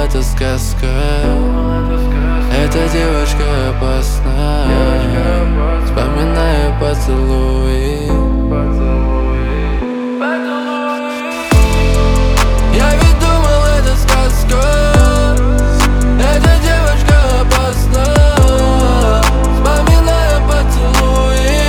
это сказка. Эта девочка опасна. Вспоминаю поцелуи. Я ведь думал, это сказка. Эта девочка опасна. Вспоминаю поцелуи.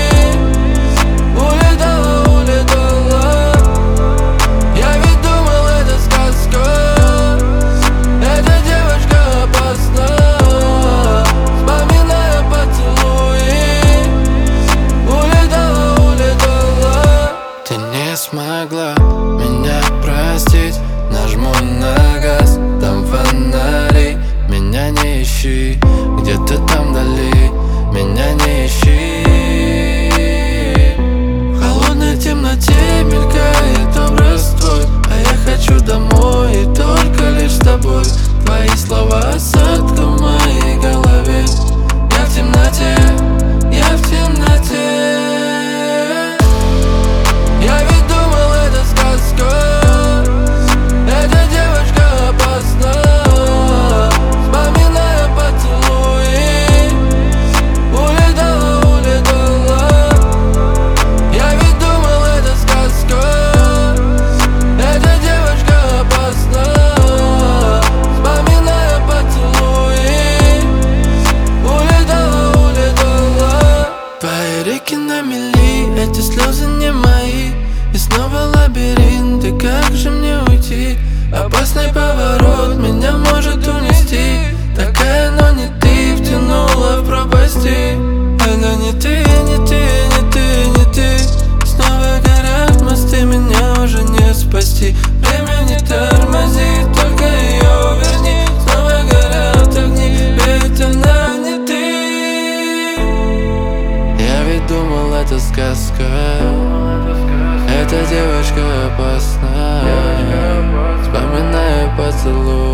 Улетала, улетала. Я ведь думал, это сказка. Эта девочка опасна. Вспоминаю поцелуи. Улетала, улетала. Ты не смогла меня простить. Нажму на газ, там фонари. Меня не ищи, где-то там вдали. Меня не ищи. В холодной темноте мелькает образ твой. А я хочу домой, и только лишь с тобой. Твои слова осадка в моей голове. Я в темноте, я в темноте. Я ведь думал, это сказка. Эта девочка опасна. Вспоминаю поцелуи. Улетала, улетала. Я ведь думал, это сказка. Эта девочка опасна. Вспоминаю поцелуи. Улетала, улетала. Твои реки на мели, эти слезы не мои. И снова лабиринт, и как же мне уйти? Опасный поворот меня может унести. Такая, но не ты, втянула в пропасти. Это не ты, не ты, не ты, не ты. Снова горят мосты, меня уже не спасти. Время не тормозит, только ее верни. Снова горят огни, ведь она не ты. Я ведь думал, это сказка. Эта девочка опасна. Вспоминаю поцелуй.